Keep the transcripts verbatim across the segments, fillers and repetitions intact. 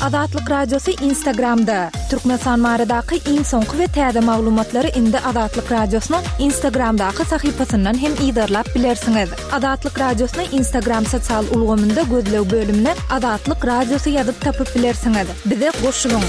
Azatlyk Radiosu Instagramda. Türkmenistan maradaky iň soňky we täze maglumatlary indi Azatlyk Radiosynyň Instagramdaky sahypasyndan hem ýerlap bilersiňiz. Azatlyk Radiosynyň Instagram sosial ulgamynda gözlew bölümine Azatlyk Radiosu ýazyp tapyp bilersiňiz. Bize goşulyň.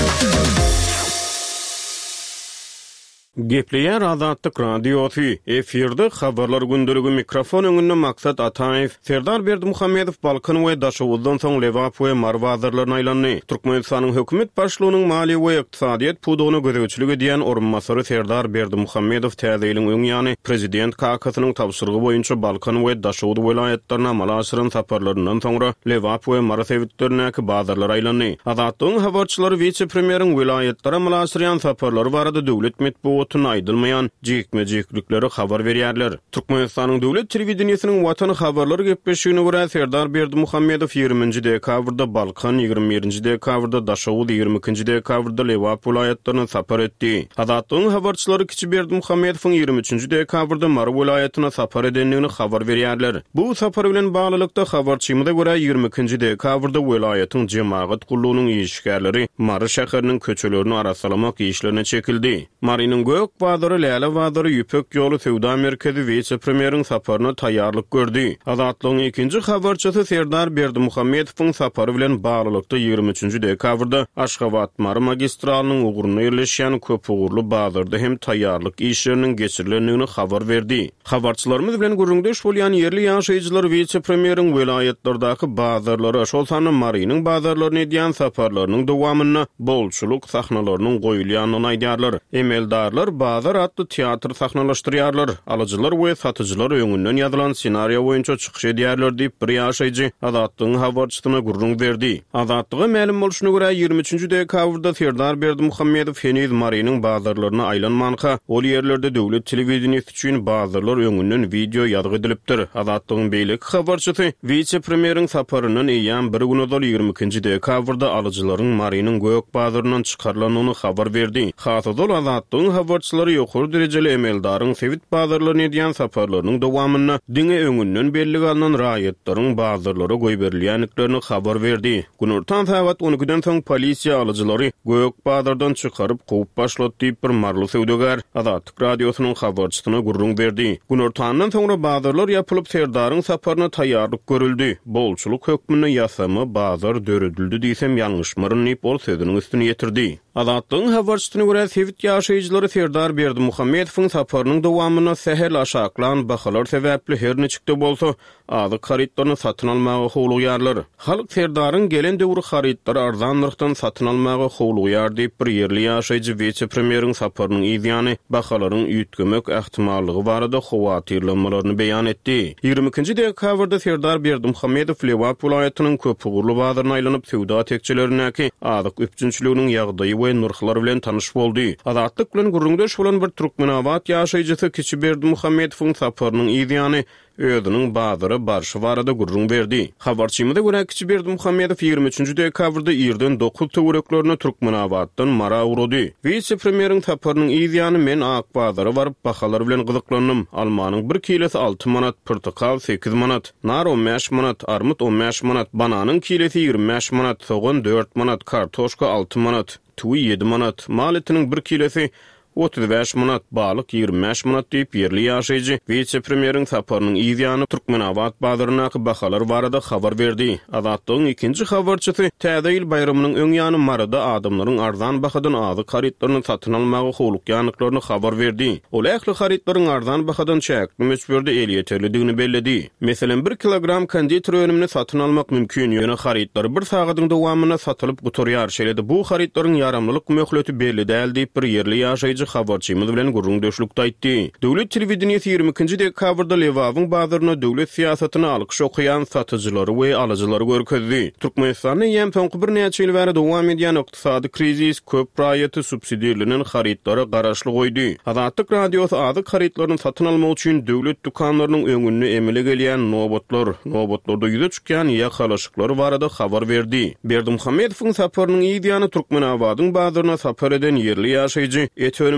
Gepleýär Azatlyk Radiosu efirde habarlar gündürügi mikrofon öňünde maksat Ataýew, Serdar Berdimuhammedow Balkan we Daşowuzdan soň Lewap we Marwazyrlaryna aýlandy. Türkmenistanyň hökümet başlygynyň maliýe we ykdysadyýet pudugyny gözetçiligi diýen orunmasary Serdar Berdimuhammedow täzeýliň öňýany prezident kakasynyň tapşyrygy boýunça Balkan we Daşowuz welaýatlaryna malaşyryň saparlaryndan soňra Lewap we Marwazyrlaryna bazarlara aýlandy. Azatlygyň habarçylary vice-premieriň welaýatlara malaşyran saparlary barada döwlet metbuaty aýdylmaýan jekme-jeklikleri habar berýärler. Türkmenistanyň döwlet telewizionynyň watan habarlary gepleşigine görä Serdar Berdimuhammedow ýygrüminji dekabrda Balkan, ýygrimi birinji dekabrda Daşowuz, ýygrimi ikinji dekabrda Lewap welaýatlaryna sapar etdi. Azatlygyň habarçylary Kiçi Berdimuhammedowyň ýygrimi üçinji dekabrda Mar welaýatyna sapar edenligini habar berýärler. Bu sapar bilen baglylykda habarçymyda görä ýygrimi ikinji dekabrda welaýatyň jemaat gullugynyň işgärleri Mar şäheriniň köçelerini arasalamak işlerine çekildi. Marynyň Gök Badary Läle Badary Ýüpek ýoly Sewda merkezi vice-premieriň saparyna taýýarlyk gördi. Azatlygyň ikinji habarçysy Serdar Berdimuhammedowyň sapary bilen baglylykda ýygrimi üçinji dekabrda Aşgabat Mar magistralynyň uguruny ýerleşýän köp ugurly bazarda hem taýýarlyk işleriniň geçirilendigini habar berdi. Habarçylarymyz bilen gurrundaş bolýan ýerli ýaşaýjylar vice-premieriň welaýatlardaky bazarlary, şol sany Marynyň bazarlaryna edýän saparlarynyň dowamyna bolçuluk sahnalarynyň goýulýanyny aýdýarlar. Emeldarlar bazar atly teatr sahnalaşdyrýarlar. Alyjylar we satyjylar öňünden ýazylan senariýa boýunça çykyş edýärler diýip bir ýaşaýjy Azatlygyň habarçysyna gurrun berdi. Azatlyga ma'lum bolşuny görä ýygrimi üçinji dekabrda Serdar Berdimuhammedow Heniz Marynyň bazarlaryna aýlanmanka, ol ýerlerde döwlet telewizionyny üçin bazarlar öňünden video ýadyg edilipdir. Azatlygyň beýlik habarçysy vice-premieriň saparynyň eýän bir günüdür ýygrimi ikinji dekabrda alyjylaryň Marynyň Gök bazaryndan çykarlanyny habar berdi. Hasydol Azatlygyň habarçylary ýokary derejeli emeldaryň sewit bazarlaryna edýän saparlarynyň dowamyna diňe öňünden belli galan raýatlaryň bazarlara goý berilýänliklerini habar berdi. Günürtan saat on ikiden soň polisiýa alyjylary Gök bazardan çykaryp gowy başlatdy diýip bir marly sewdegar Azatlyk Radiosynyň habarçysyna gurrun berdi. Günürtandan soňra bazarlar ýapylyp Serdaryň saparyna taýýarlyk görüldi. Bolçuluk hökmüne ýasamy bazar döredildi diýsem ýalňyşmyryn diýip ol sözüniň üstüne ýetirdi. Azatlygyň habarçysyna görä sewit ýaşaýjylary Serdar Berdimuhammedowyň saparynyň dowamyna sehel aşaklan bahalar sebäpli her neçikde bolsa azy haritlaryny satyn almagy howlugýarlar. Halk Serdaryň gelen döwri haritlary arzan narxdan satyn almagy howlugýar diýip bir ýerli ýaşaýjy vice-premieriň saparynyň ýygyny bahalaryň üýtgemek ähtimallygy barada howatyrlanmalaryny beýan etdi. ýygrimi ikinji dekabrda Serdar Berdimuhammedow Lewap welaýatynyň köp ugurly bazaryna aýlanyp sewda tekçileriniňki azyk üpçünçiliginiň ýagdaýy we nurhlary bilen tanyş boldy. Azatlyk bilen gurrundaş bolan bir türkmenawat ýaşaýjysy Kiçi Berdimuhammedowyň saparynyň ýygyny özüniň bazary barşy barada gurrun berdi. Habarçymyda görä Kiçi Berdimuhammedow ýygrimi üçinji dekabrda ýerden dokuz töwereklerini türkmenawatdan mara urdy. Vice-premieriň saparynyň ýygyny men ak bazary baryp bahalar bilen gyzyklandym. Almanyň bir kilesi alty manat, portakal sekiz manat, nar on beş manat, armut on beş manat, bananyň kilesi ýygrimi beş manat, soğan dört manat, kartoşka alty manat, tuý ýedi manat, mal etiniň bir kilesi otuz beş manat, balyk ýygrimi beş manat diýip ýerli ýaşaýjy vice-premieriň saparynyň ýygyny Türkmenawat bazaryna bahalar barada habar berdi. Azatlygyň ikinji habarçysy täze ýyl bayramynyň öňýany Marada adamlaryň arzan bahadan azy haritlaryny satyn almagy howlugýanlyklaryny habar berdi. Ol ähli haritlaryň arzan bahadan çäkli möçberde el ýeterlidigini belledi. Meselem bir kilogram konditer önümini satyn almak mümkin ýöne haritlary bir sagatyň dowamyna satylyp guturýar. Şeýle bu haritlaryň yaramlylyk möhleti belli däl diýip bir ýerli ýaşaýjy habarçymyz bilen gurrun döşlükde aýtdy. Döwlet telewizionyny ýygrimi ikinji dekabrda Lewawyň bazaryna döwlet siýasatyny alkyş okuyan satyjylary we alyjylary görkezdi. Türkmenistanyň ýem soňky bir näçe ýyl bäri dowam edýän ykdysady krizis köp raýaty subsidiýalanyň haritlary garaşly goýdy. Azatlyk Radiosu azyk haritlaryny satyn almak üçin döwlet dukanlarynyň öňüne emele gelýän nobotlar, nobotlarda ýüze çykýan ýakalaşyklary barada habar berdi. Berdimuhammedowyň saparynyň ýygyny Türkmenawatyň bazaryna sapar eden ýerli ýaşaýjy etönüm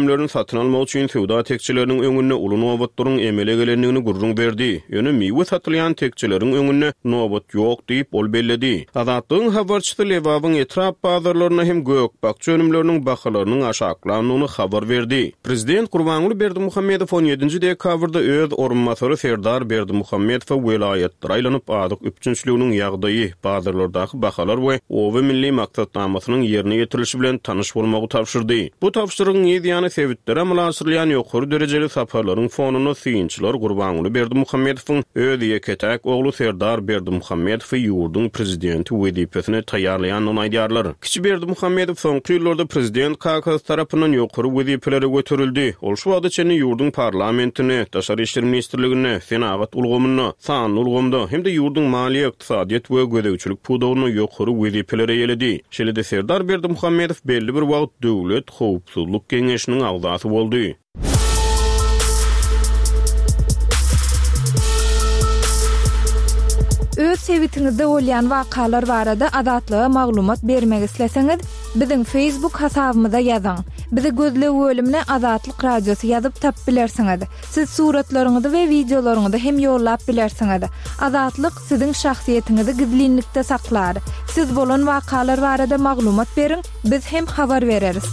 önümlerini satın almak için sowda tekçilerinin öňünde uly nowatlaryň emele gelendigini gurrun berdi. Ýöne miwe satylýan tekçileriň öňünde nowat ýok diýip ol belledi. Adatlyň habarçysy Lewabyň etrap bazarlaryna hem gökbakçy önümleriniň bahalarynyň aşaklanyny habar berdi. Prezident Gurbanuly Berdimuhammedow on ýedinji dekabrda öz orunmasary Serdar Berdimuhammedow welayetleri aýlanyp adyk üçünçlüğiniň ýagdaýy, bazarlardaky bahalar we owa milli maksatnamasynyň ýerine ýetirilişi bilen tanyş bolmagy tapşyrdy. Bu tapşyrygyň ýa-da sebäpleri mulasyrlayan ýokary derejeli sapallaryň fonuny syýynçylar Gurbanuly Berdimuhammedowyň öz ýeketäk ogly Serdar Berdimuhammedow ýurdun prezidenti wezipesine taýýarlaýanyny aýdýarlar. Kiçi Berdimuhammedow soňky ýyllarda prezident K K S tarapyndan ýokary wezipelere götürildi. Ol şu wagtda çeni ýurdun parlamentine, Daşary işler ministrligine, senagat ulgamyna, san ulgamda hem de ýurdun maliýe, ykdysadyýat we gödäwçilik pudawyna ýokary wezipelere ýeledi. Şeýle Serdar Berdimuhammedow belli bir wagt döwlet howpsuzlyk geňeşiniň agdasy boldy. Öz sebitiňizde bolýan wakalar barada adatlyga maglumat bermek isleseňiz, biziň Facebook hasabymyza ýazyň. Bizi gözlep bölümine Adatlyk Radiosu ýazyp tap bilersiňiz. Siz suratlaryňyzy we videolaryňyzy hem ýollap bilersiňiz. Adatlyk siziň şahsiýetiniňizi gizlinlikde saklar. Siz bolan wakalar barada maglumat beriň, biz hem habar bereriz.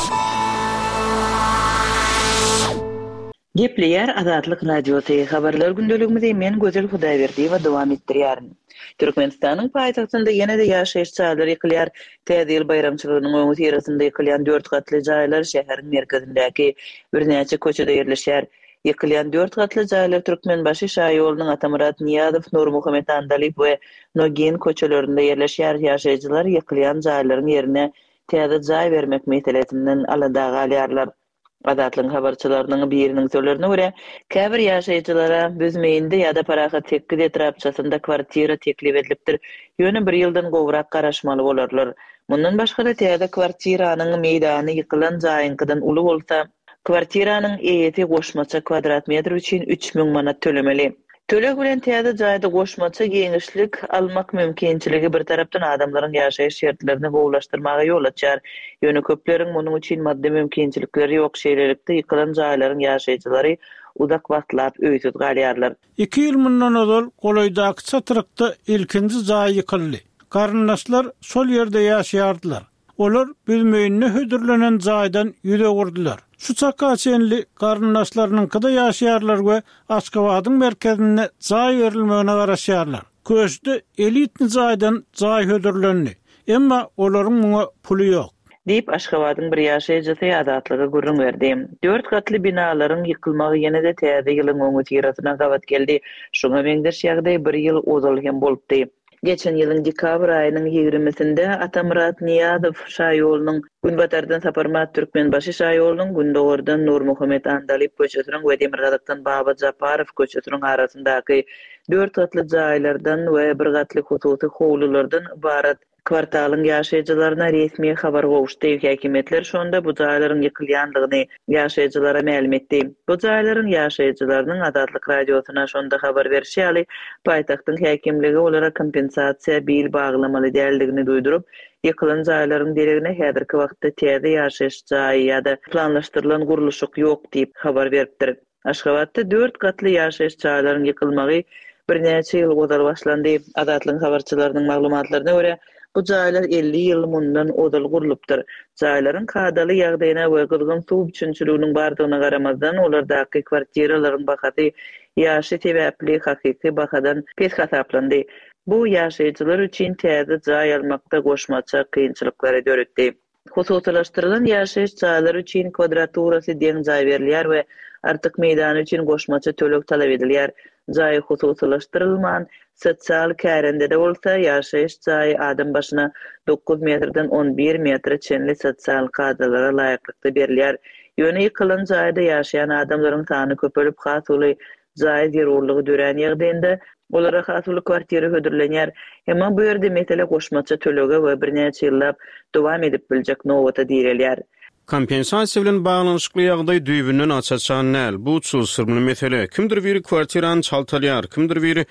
Gepleýär Adatlyk Radiosu habarlar gündeligimizi men Gözel Hudaýberdiýewa dowam etdirýärin. Türkmenistanyň paýtagtynda ýene-de ýaşaýyş çağlary ýykylýar. Täze ýyl bayramçylygynyň öňü ýerinde ýykylýan dört gatly jaýlar şäheriň merkezindäki birnäçe köçede ýerleşýär. Ýykylýan dört gatly jaýlar Türkmenbaşy şaýylygynyň Atamurat Niýazow, Nurmuhamet Andaliýew we Nogen köçelerinde ýerleşýär. Ýaşaýjylar ýykylýan jaýlaryň ýerine täze jaý bermek meselesinden alada galýarlar. Adatlyň habarçylarynyň biriniň sözlerine görä, käbir ýaşaýjylara büzmeýinde ýa-da paraga tekkid etrapçasynda kwartira teklip edilipdir. Ýöne bir ýyldan gowrak garaşmaly bolarlar. Mundan başga da täze kwartiranyň meýdany ýykylan jaýynkydan uly bolsa, kwartiranyň eýeti goşmaça kvadrat metr üçin üç miň manat tölemeli. Tölek bilen täze jaýda goşmaça geňişlik almak mümkinçiligi bir tarapdan adamlaryň ýaşaýyş şertlerini gowlaşdyrmaga ýol açar. Ýöne köpleriň munyň üçin maddi mümkinçilikleri ýok şeýlelikde ýykylan jaýlaryň ýaşaýjylary udak wagtlap öýtüp galýarlar. iki ýyl mundan ozal Golaýdaky çatyrykda ilkinji jaý ýykyldy. Garyndaşlar şol ýerde ýaşaýardylar. Olar bilmeýänne hödürlenen jaýdan ýüze gurdular. Şu çaka çenli garyndaşlarynyňkyda ýaşaýarlar we Aşgabatyň merkezine jaý berilmegine garaşýarlar. Köşde elitni jaýdan jaý hödürlendi. Emma olaryň muňa puly ýok. Diýip Aşgabatyň bir ýaşaýjysy adatlyga gurrun berdi. Dört gatly binalaryň ýykylmagy ýene-de täze ýylyň öňü ýeratyna gawat geldi. Şoňa beňderş ýagdaý bir ýyl ozal hem bolupdy. Geçen ýylyň dekabr aýynyň ýigrimesinde Atamurat Niýazow şaýylynyň Günbatardan Saparmat Türkmenbaşy şaýylynyň Gündogordan Nurmuhamet Andaliýew köçesiniň we Demirgadakdan Baba Japarow köçesiniň arasyndaky dört gatly jaýlardan we bir gatly hususy howlulardan ibarat kwartalyň ýaşaýjylaryna resmi habar gowuşdy. Häkimetler şonda bu jaýlaryň ýykylýandygyny ýaşaýjylara ma'lum etdi. Bu jaýlaryň ýaşaýjylarynyň Adatlyk Radiosuna şonda habar berýärli. Paýtagtyň häkimligi olara kompensasiýa bil baglamaly däldigini duýdurup, ýykylan jaýlaryň deregine häzirki wagtda täze ýaşaýyş jaýy ýa-da planlaşdyrylan guruluşyk ýok diýip habar beripdir. Aşgabatda dört gatly ýaşaýyş jaýlaryň ýykylmagy birnäçe ýyl ozal başlandy. Adatlyň habarçylarynyň maglumatlaryna görä, bu jaýlar elli ýyl mundan ozal gurulupdyr. Jaýlaryň kadaly ýagdaýyna we gyrgyn suw üçünçiliginiň bardygyna garamazdan olardaky kwartiralaryň bahasy ýaşy sebäpli hakyky bahadan pes hasaplandy. Bu ýaşaýjylar üçin täze jaý almakda goşmaça kynçylyklary döretdi. Hususlaşdyrylan ýaşaýyş jaýlary üçin kvadraturasy deň jaý berilýär we artyk meýdany üçin goşmaça tölek talap edilýär. Jaý hususlaşdyrylman sosial kärende de bolsa ýaşaýyş jaý adam başyna dokuz metrden on bir metr çenli sosial kadalara laýyklykda berilýär. Ýöne ýykylan jaýda ýaşaýan adamlaryň sany köpelip hasuly jaý zerurlygy dören ýagdaýynda olara hasuly kwartira hödürlenýär. Hemma bu ýerde mesele goşmaça tölege we birnäçe ýyllap dowam edip biljek nowata diýilýär. Kompensasiýa bilen baglanyşykly ýagdaý düýbünden açaçan näl. Bu çul sırmly mesele. Kimdir biri kwartirany çaltalýar, kimdir biri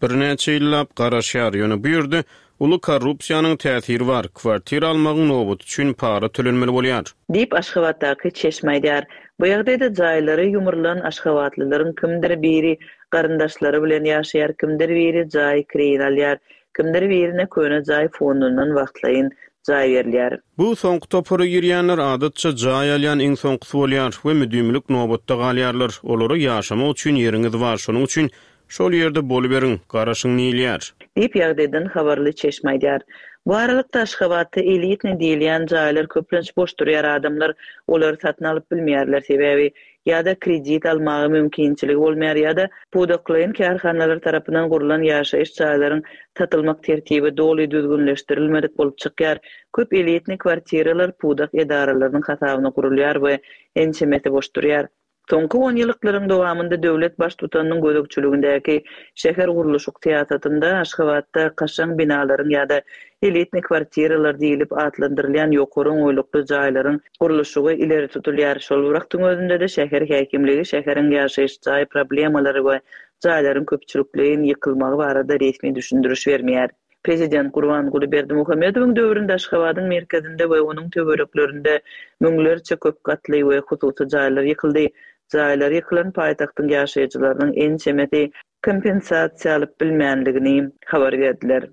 bir neçe ýyllap garaşýar ýöne buyurdy. Ulu korrupsiýanyň täsiri bar. Kwartira almagyň nobat üçin para tölenmeli bolýar. Dip Aşgabatdaky Çeşmeýdär. Bu ýagdaýda jaýlary ýumurlan Aşgabatlylaryň kimdir biri garyndaşlary bilen ýaşaýar, kimdir biri jaý kirin alýar, kimdir birine köne jaý fondundan wagtlaýyn jaý berilýär. Bu soňky topary ýürýänler adatça jaý alýan iň soňky bolýar we müdümlik nobatda galýarlar. Olary ýaşamak üçin ýeriňiz bar, şonuň üçin şol ýerde bolup beriň, garaşyň näýilýär? Dip ýagdaýdan habarly Çeşmeýdär. Bu aralykda Aşgabatda elitni diýilýän jaýlar köplenç boş durýar adamlar olary satyn alyp bilmeýärler sebebi ýa-da kredit almagy mümkinçiligi bolmaýar ýa-da pudaklaýan kärhanalar tarapyndan gurulan ýaşaýyş jaýlaryň tatylmak tertibi doly düzgünleşdirilmedik bolup çykýar. Köp elitni kwartiralar pudak edaralarynyň hasabyna gurulýar we ençemeti boş durýar. Soňky on ýyllyklaryň dowamında döwlet baş tutanynyň gözükçüligindäki şäher guruluşy tiýatratynda Aşgabatda kaşaň binalaryň ýa-da elitni kwartiralar diýilip atlandyrylýan ýokary oýlukly jaýlaryň guruluşy ileri tutulýar. Şol wagtyň özünde de şäher häkimligi şäheriň ýaşaýyş jaý problemalary we jaýlaryň köpçülikligiň ýykylmagy barada resmi düşündürüş bermeýär. Prezident Gurbanguly Berdimuhammedowyň döwründe Aşgabatyň merkezinde we onuň töwereklerinde müňlerçe köp gatly we hususy jaýlar ýykyldy. Jaýlar ýykylan paýtagtyň ýaşaýjylarynyň ençemeti kompensasiýa alyp bilmänligini habar berdiler.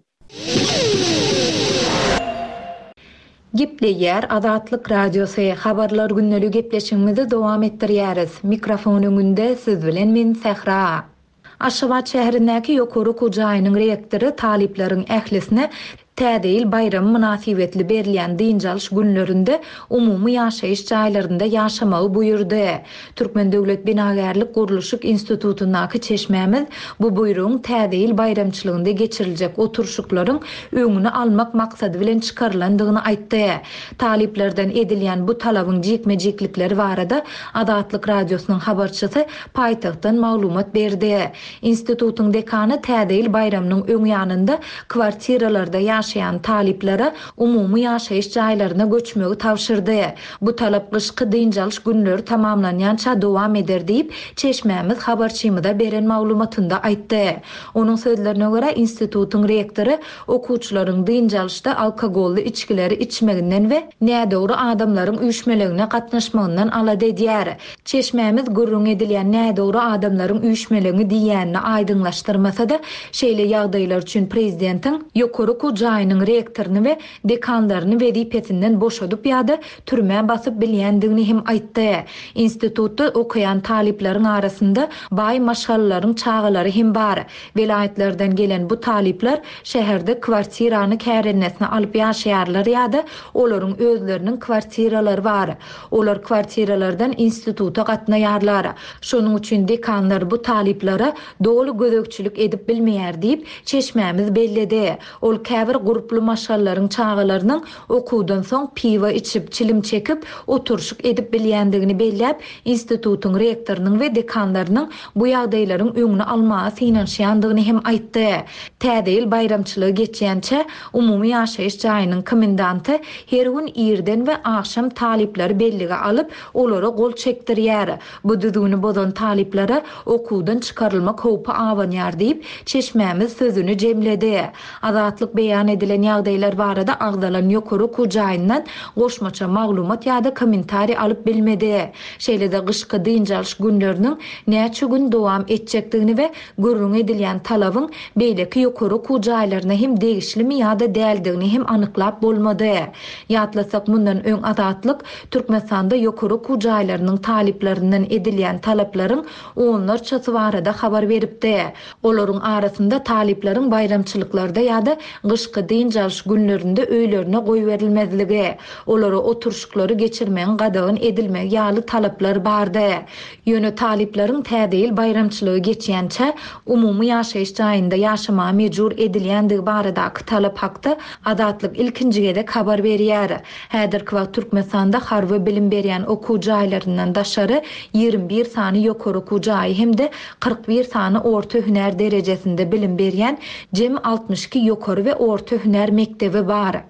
Gepleýär Azatlyk radiosu habarlar günnälik gepleşigimizi dowam etdirýäris. Mikrofon öňünde siz bilen men Sehra. Aşgabat şäherindäki ýokary kujaýynyň rektory talipleriň ählisine täzeýil bayram münasibetli berilýän diňjalş günlerinde umumy ýaşaýyş jaýlarynda ýaşamagy buyurdy. Türkmen Döwlet Binagärlik Guruluşyk Institutundaky çeşmämiz bu buýrugyň täzeýil bayramçylygynda geçiriljek oturşuklaryň öňüni almak maksady bilen çykarylandygyny aýtdy. Taliplerden edilýän bu talabyň jekmejeklikleri barada Azatlyk radiosynyň habarçysy paýtagtdan maglumat berdi. Institutuň dekany täzeýil bayramynyň öň ýanynda kwartiralarda ýaşaýan taliplere umumy ýaşaýyş jaýlaryna göçmegi tawşyrdy. Bu talap gyşky diňjalş günleri tamamlanýança dowam eder diýip çeşmämiz habarçymyda beren maglumatynda aýtdy. Onuň sözlerine görä institutuň rektory okuwçylaryň diňjalşda alkogolly içkileri içmeginden we nädogry adamlaryň üýşmelerine gatnaşmagyndan alady edýär. Çeşmämiz gurrun edilýän nädogry adamlaryň üýşmelerini diýänini aýdyňlaşdyrmasa da şeýle ýagdaýlar üçin prezidentiň ýokary kujaýynyň rektoryny we dekanlaryny wezipetinden boşadyp ýa-da türmä basyp bilýändigini hem aýtdy. Institutda okuyan talipleriň arasynda baý maşgallalaryň çağalary hem bar. Vilayetlerden gelen bu talipler şäherde kwartirany kärennesine alyp ýaşaýarlar ýa-da olaryň özleriniň kwartiralary bar. Olar kwartiralardan instituta gatnaýarlar. Şonuň üçin dekanlar bu taliplere dogly gözükçülük edip bilmeýär diýip çeşmämiz belledi. Ol käbir gruply maşgallaryň çağalarynyň okuwdan soň piwa içip çilim çekip oturşuk edip bilýändigini belläp institutuň rektorynyň we dekanlarynyň bu ýagdaýlaryň öňüni almagy finansiýandygyny hem aýtdy. Täzeýil bayramçylygy geçýänçe umumy ýaşaýyş jaýynyň komendanty her gün ýerden we akşam talipleri bellige alyp olary gol çekdirýär. Bu düzgüni bozan taliplere okuwdan çykarylmak howpy awanýar diýip çeşmämiz sözüni jemledi. Azatlyk beýan edilen ýagdaýlar barada agdalan ýokary kujaýyndan goşmaça maglumat ýa-da kommentari alyp bilmedi. Şeýle-de gyşky diňjalş günleriniň näçe gün dowam etjekdigini we gurrun edilýän talabyň beýleki ýokary kujaýlaryna hem degişlimi ýa-da däldigini hem anyklap bolmady. Ýatlasak mundan öň Azatlyk Türkmenistanda ýokary kujaýlarynyň taliplerinden edilýän talaplaryň onlarçasy barada habar beripdi. Olaryň arasynda talipleriň bayramçylyklarda ýa-da gyşky diňjalş günlerinde öýlerine goý berilmezligi, olary oturşuklary geçirmeň gadagyn edilmegi ýaly talaplar bardy. Ýöne talipleriň täzeýil bayramçylygy geçýänçe umumy ýaşaýyş jaýynda ýaşamagy mejbur edilýändigi baradaky talap hakda Azatlyk ilkinjige de habar berýär. Häzirki wagt Türkmenistanda harby bilim berýän okuw jaýlaryndan daşary ýigri bir sany ýokary kujaý hemde kırk bir sany orta hüner derejesinde bilim berýän jem altmış iki ýokary we orta hüner mektebi bar.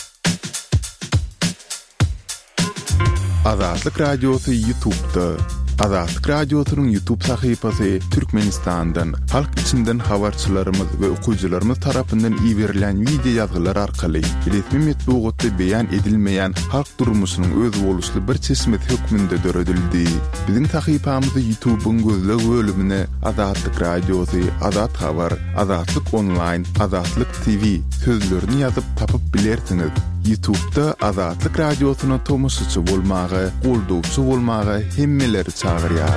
Azatlyk radiosu YouTube'da Azatlyk Radiosynyň YouTube sahypasy Türkmenistandan, halk içinden habarçylarymyz we okuyjylarymyz tarapyndan ýiberilen video ýazgylar arkaly resmi metbuatda beýan edilmeýän halk durmuşynyň öz boluşly bir çeşmet hökmünde döredildi. Biziň sahypamyzy YouTube'un gözleg bölümine Azatlyk Radiosy, Azat Habar, Azatlyk Online, Azatlyk T V sözlerini ýazyp tapyp bilersiňiz. YouTube'da Azatlyk Radiosyna tomusçy bolmagy, goldowçy bolmagy hemmeleri çağırýar.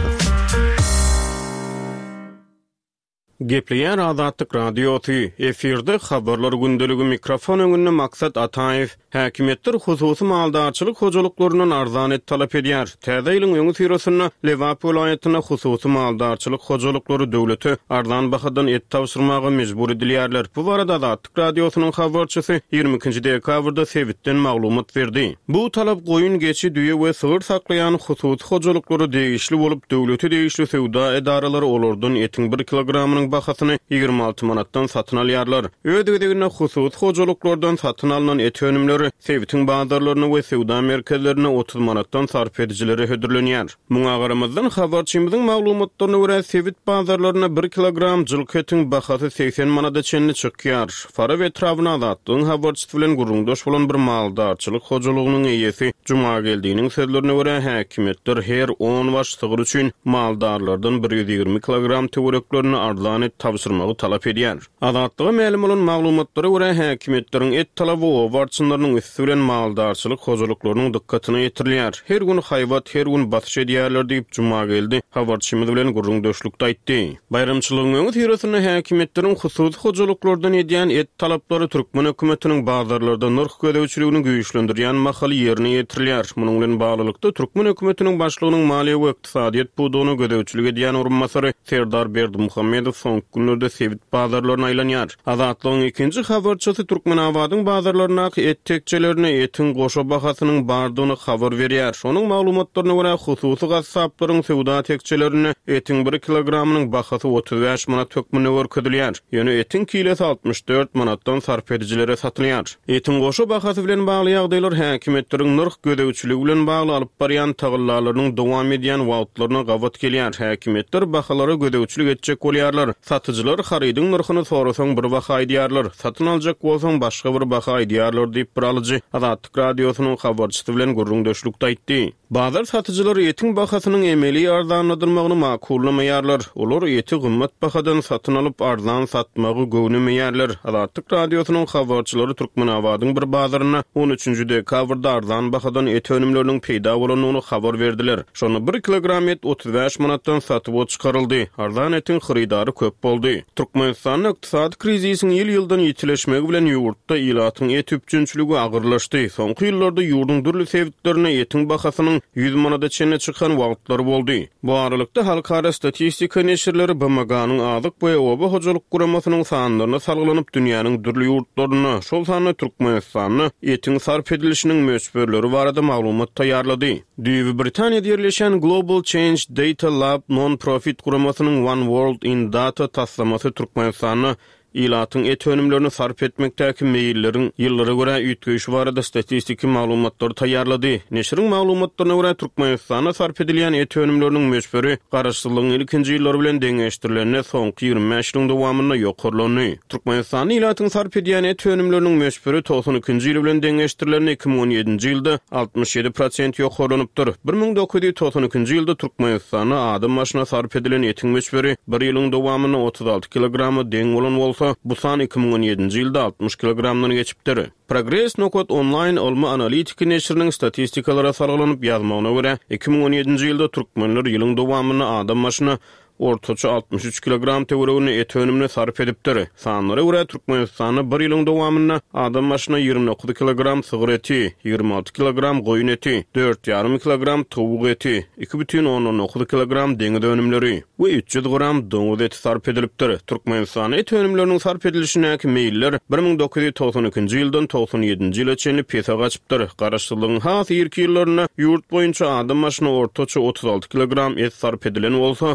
Gepleýär Azatlyk Radiosy, efirde habarlar gündeligi mikrofon öňünde Maksat Ataýew, häkimetler hususy maldarçylyk hojalyklarynyň arzan et talap edýär. Täze ýylyň öňü sürüsinde Lewap vilayatyna hususy maldarçylyk hojalyklary döwleti arzan bahadan et tawşyrmagy mejbur edilýärler. Bu barada Azatlyk Radiosynyň habarçysy ýygrimi ikinji dekabrda Sewitden maglumat berdi. Bu talap goýun geçi düýe we sygyr saklaýan hususy hojalyklary degişli bolup döwleti degişli sowda edaralary olardan etiň bir kilogramynyň bahasyny ýygrimi alty manatdan satyn alýarlar. Ödegine hususy hojalyklardan satyn alynan et önümleri Sewitiň bazarlaryna we sowda merkezlerine otuz manatdan sarf edijileri hödürlenýär. Muňa garamazdan habarçymyzyň maglumatlaryna görä Sewit bazarlaryna bir kilogram jylky etiň bahasy seksen manata çenli çykýar. Fara we trawyna azatlygyň habarçysy bilen gurrundaş bolan bir maldarçylyk hojalygynyň eýesi Juma geldiğiniň sözlerine görä häkimetler her on waş sygyr üçin maldarlardan bir yüz ýygrimi kilogram töwereklerini arzan et tawşyrmagy talap edýär. Azatlyga ma'lum bolan maglumatlara görä häkimetleriň et talaby o barçynlarynyň üstüren maldarçylyk hojalyklarynyň dikkatyny ýetirilýär. Her gün haýwat, her gün batyş edýärler diýip Juma geldi. Habarçymyz bilen gurrundaşlykda aýtdy. Bayramçylygyň öňü ýerine häkimetleriň hususy hojalyklardan edýän et talaplary Türkmen hökümetiniň bazarlarda narh gödäwçiligini güýçlendirýän mahaly ýerine ýetirilýär. Munyň bilen baglykda Türkmen hökümetiniň başlygynyň maliýe we ykdysadyýet budugyny gödäwçilik edýän urunmasary Serdar Berdimuhammedow soňky günlerde Sewit bazarlaryna aýlanýar. Azatlygyň ikinji habarçysy Türkmenabadyň bazarlaryna et tekçelerine etin goşa bahasynyň bardygyny habar berýär. Şonuň maglumatlaryna görä hususy gassaplaryň sowda tekçelerine etiň bir kilogramynyň bahasy otuz beş manat hökmüne görkezilýär. Ýöne etiň kilosy altmış dört manatdan sarf edijilere satylýar. Etiň goşa bahasy bilen bagly ýagdaýlar häkimetleriň narh gödäwçiligi bilen bagly alyp barýan tagyllalarynyň dowam edýän wagtlaryna gawat gelýär. Häkimetler bahalary gödäwçilik etjek bolýarlar. Satyjylar harydyň narhyny sorasaň bir baha aýdýarlar. Satyn aljak bolsaň başga bir baha aýdýarlar diýip bir alyjy Azatlyk Radiosynyň habarçysy bilen gurrundaşlykda aýtdy. Bazar satyjylar etiň bahasynyň emeli arzanladyrymagyny makullamaýarlar. Olar eti gymmat bahadan satyn alyp arzan satmagy göwnemeýärler. Azatlyk Radiosynyň habarçylary Türkmenabadyň bir bazaryna on üçinji dekabrda arzan bahadan et önümleriniň peýda bolanyny habar berdiler. Şonu bir kilogram et otuz beş manatdan satyp çykaryldy. Arzan etiň xaridary köp boldy. Türkmenistanyň ykdysady krizisiň ýyl-ýyldan ýetileşmegi bilen ýurtda ilatyň et üpçünçiligi agyrlaşdy. Soňky ýyllarda ýurdun dürli sewitlerine etiň bahasynyň yüz manata çenli çykan wagtlary boldy. Bu aralykda halkara statistika neşirleri B M G-nyň azyk we oba hojalyk guramasynyň sanlaryna salgylanyp dünýäniň dürli ýurtlaryna, şol sany Türkmenistanyň etiň sarf edilişiniň möçberleri barada maglumat taýýarlady. Düýbi Britaniýada ýerleşen Global Change Data Lab non-profit guramasynyň One World in Data taslamasy Türkmenistanyň ilatyň et önümlerini sarf etmekdäki meýillerin ýyllara görä üýtgeýişi barada statistiki maglumatlary taýýarlady. Neşiriň maglumatlaryna görä Türkmenistana sarf edilýän et önümleriniň möçberi garaşsylygyň ilkinji ýyllary bilen deňeşdirilenne soňky ýygrimi beş ýylyň dowamyna ýokarlany. Türkmenistan ilatyň sarf edilýän et önümleriniň möçberi toğsan ikinji ýyl bilen deňeşdirilenne iki ming on ýedinji ýylda altmış ýedi prosent ýokarlanypdyr. bir ming dokuz ýüz toğsan ikinji ýylda Türkmenistana adam başyna sarf edilen etiň möçberi bir ýylyň dowamyna otuz alty kilogramy deň bolan bolsa, bu san iki ming on ýedinji ýylda altmış kilogramdan geçipdir. Progress Nokot Online olma analitiki neşiriniň statistikalara sargylanyp ýazmagyna görä iki ming on ýedinji ýylda türkmenler ýylyň dowamyna adam başyna ortaça altmış üç kilogram töweregini et önümine sarf edipdir. Sanlara görä Türkmenistanyň bir ýylyň dowamyna adam başyna ýygrimi dokuz kilogram sygyr eti, ýygrimi alty kilogram goýun eti, dört ýarym kilogram towuk eti, iki бүтүn onuň dokuz kilogram deňiz önümleri we üç ýüz gram doňuz eti sarf edilipdir. Türkmenistan et önümleriniň sarf edilişinäki meýiller bir ming dokuz ýüz toğsan ikinji ýyldan toğsan ýedinji ýyla çenli pesa gaçypdyr. Garaşsylygyň has ýerki ýyllaryna ýurt boýunça adam başyna ortaça otuz alty kilogram et sarf edilen bolsa, bu san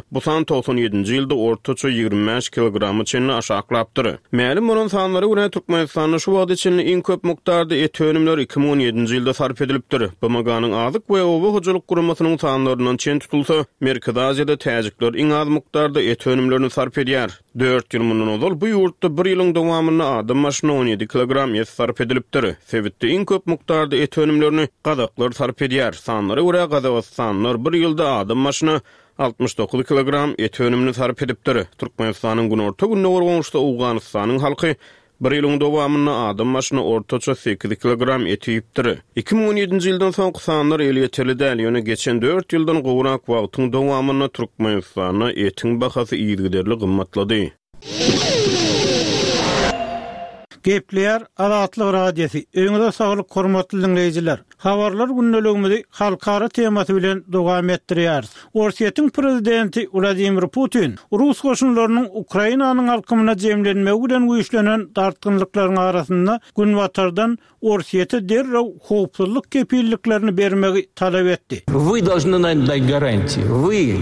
toğsan ýedinji ýylda ortaça ýygrimi beş kilogramy çenli aşaklapdyr. Mälim bolan sanlary görä Türkmenistanda şu wagt içinde iň köp mukdarda et önümleri iki bin on ýedinji ýylda sarf edilipdir. B M G'nyň azyk we oba hojalyk guramasynyň sanlaryndan çen tutulsa, Merkezi Aziýada täjikler iň az mukdarda et önümlerini sarf edýär. dört ýyl mundan ozal bu ýurtda bir ýylyň dowamyna adam maşyna on ýedi kilogram et sarf edilipdir. Sebitde iň köp mukdarda et önümlerini gadaklar sarf edýär. Sanlary görä Gazawstanlar bir ýylda adam maşyna altmış dokuz kilogram et önümini sarf edipdir. Türkmenistanyň günorta günne gorgonuşda Awganystanyň halky bir ýylyň dowamyna adam maşyna ortaça sekiz kilogram et ýepdir. iki bin on ýedinji ýyldan soň sanlar eli ýeterli däl, ýöne geçen dört ýyldan gowrak wagtyň dowamyna Türkmenistana etiň bahasy ýygyderli gymmatlady. Gepler Azatlyk radiosi. Öňüňizde saglyk hormatly dinleýijiler. Habarlar günneligimizi halkara temasy bilen dowam etdirýär. Orsiýetiň prezidenti Vladimir Putin Rus goşunlarynyň Ukrainanyň halkymyna jemlenmegi bilen güýçlenen dartgynlyklaryň arasynda Günwatardan Orsiýete derrew howpsuzlyk kepilliklerini bermegi talap etdi. Вы должны нам дать гарантии. Вы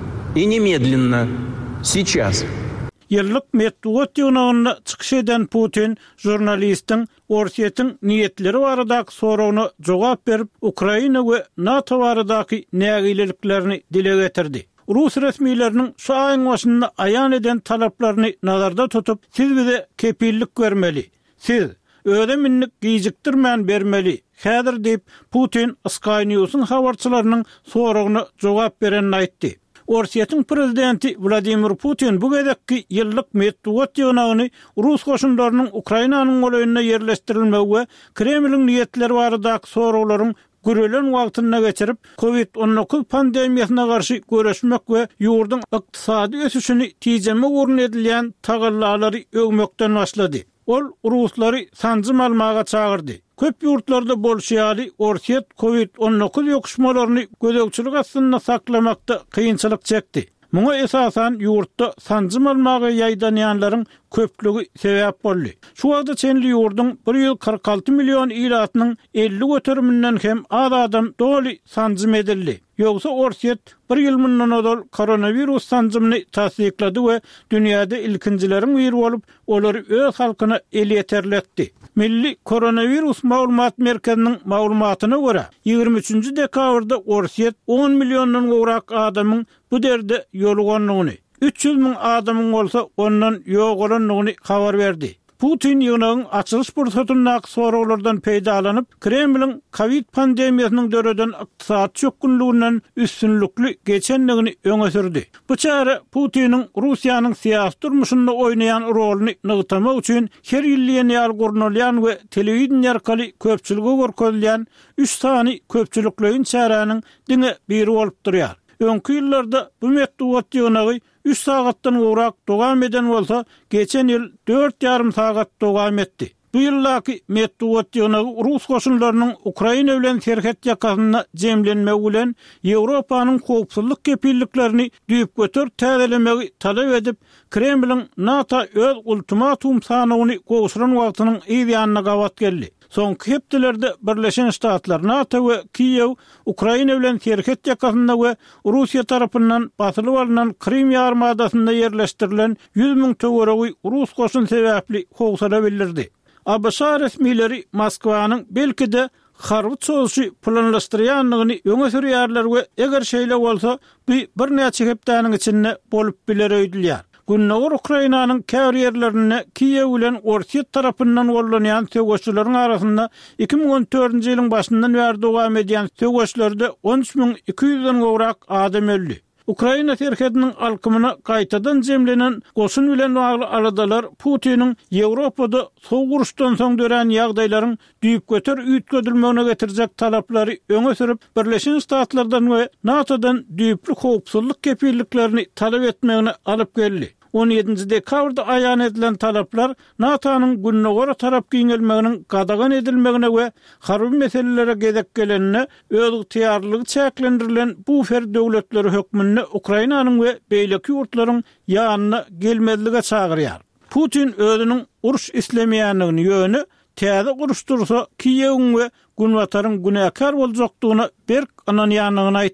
и немедленно сейчас. Ýyllyk Medvedev ýygyna çykyş eden Putin jurnalistiň Orsiýetiň niýetleri baradaky soragyna jogap berip, Ukraina we NATO baradaky nägileliklerini dile getirdi. Rus resmiýetleriniň şu aýyň başynda aýan eden talaplaryny nazarda tutup, siz bize kepillik vermeli. Siz öde minnik giýjikdirmän bermeli. Häzir diýip Putin Sky News'un habarçylarynyň soragyna jogap berenini aýtdy. Orsiýetiň prezidenti Vladimir Putin bu gezekki ýyllyk Medvedew ýygyny Rus goşunlarynyň Ukrainanyň goýunyna ýerleşdirilmegi we Kremliň niýetleri baradaky soraglaryň görelen wagtyna geçirip covid on dokuz pandemiýasyna garşy göreşmek we ýurdun ykdysady ösüşini tejeme urun edilýän tagallary ögmekden başlady. Ol Ruslary sanjym almaga çagyrdy. Köp ýurtlarda bolşýaly Orsiýet covid on dokuz ýokuşmalaryny gözegçilik astyna saklamakda kynçylyk çekdi. Muňa esasan ýurtda sanjym almagy ýaýdanýanlaryň köplügi sebäp boldy. Şu wagtda çenli ýurdun bir ýyl kırk alty million ýylatynyň elli göteriminden hem az adam doly sanjym edildi. Ýogsa Orsiýet bir ýyl mundan ozal koronavirus sanjymyny tasdiklady we dünýäde ilkinjileriň biri bolup, olary öz halkyna el ýeterletdi. Milli Koronavirus Maglumat Merkeziniň maglumatyna görä, ýygrimi üçinji dekabrda Orsiýet on milliondan gowrak adamyň bu derde ýoluganlygyny, üç ýüz miň adamyň bolsa ondan ýok bolanlygyny habar berdi. Putin ýygynyň açylış bursatynyň soraglardan peýdalanyp, Kremliň covid pandemiýasynyň döreden ykdysat çökünlüğinden üstünlükli geçenligini öňe sürdi. Bu çare Putiniň Russiýanyň syýasy durmuşynda oýnaýan roluny nygtamak üçin her ýyly ýal gurnalýan we telewizion arkaly köpçüligi görkezilýän üç sany köpçülikleýin çäräniň diňe biri bolup durýar. Öňkü ýyllarda bu Medvedew ýygyny üç sagatdan gowrak dowam eden bolsa, geçen ýyl dört ýarym sagat dowam etdi. Bu ýyllaky Medvedew ýygyny Rus goşunlarynyň Ukraina bilen serhet ýakasyna jemlenmegi bilen Ýewropanyň howpsuzlyk kepilliklerini düýüp götür täzelemegi talap edip, Kremliň NATO öz ultimatum sanawyny gowşuran wagtynyň ýa-ýanyna gawat geldi. Soňky hepdelerde Birleşen Ştatlar, NATO we Kiýew Ukraina bilen serhet ýakasynda we Russiýa tarapyndan basylyp alynan Krim ýarymadasyna ýerleşdirilen yüz miň töweregi Rus goşun sebäpli howsala bildirdi. A B S resmiýetleri Moskwanyň belkide harby çözüşi planlaşdyrýanlygyny öňe sürýärler we eger şeýle bolsa, bu bir näçe hepdeniň içinde bolup biler öýdülýär. Günnäwir Ukrainanyň käbir ýerlerine Kiýew bilen Orsiýet tarapyndan gollanýan töweşçilerin arasynda iki bin on dördünji ýylyň başyndan bäri dowam edýän töweşlerde on üç miň iki ýüzden gowrak adam öldü. Ukraina serhetiniň alkymyna gaýtadan jemlenen goşun bilen bagly aradalar Putiniň Ýewropada sow guruşdan soň dören ýagdaýlaryň düýüp götür üýtgedilmegine getirjek talaplary öňe sürüp, Birleşen Ştatlardan we NATO'dan düýüpli howpsuzlyk kepilliklerini talap etmegine alyp geldi. on ýedinji dekabrda aýan edilen talaplar NATO'nyň günnäwir tarap giňelmeginiň gadagan edilmegine we harby meselelere gezek gelenine öz ýetirliği çäklendirilen bu fer döwletleri hökmünde Ukrainanyň we beýleki ýurtlaryň ýanyna gelmezlige çagyrýar. Putin özüniň uruş islemýänligini ýöne täze guruşdursa Kiýew we Günwataryň günäkär boljakdygyna berk ananýanlygyny aýtdy.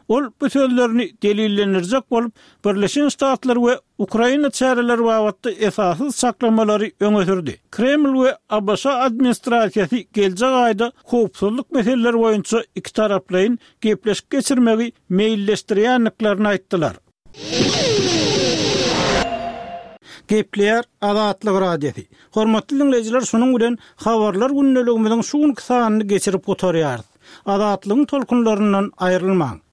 Ol bu sözlerini delillenirjek bolup Birleşen Ştatlar we Ukraina çäreleri wagtda esassız saklamalary öňe sürdi. Kreml we Abbas administrasiýasy geljek aýda howpsuzlyk meseleleri boýunça iki taraplaryň gepleşip geçirmegi meýilleşdirýänliklaryny aýtdylar. Gepler Azatlyk radiosi. Hormatly dinleyijiler, şonuň bilen habarlar günneligimiziň şu günkü sanyny geçirip gotarýar. Azatlygyň tolkunlaryndan aýrylmaň.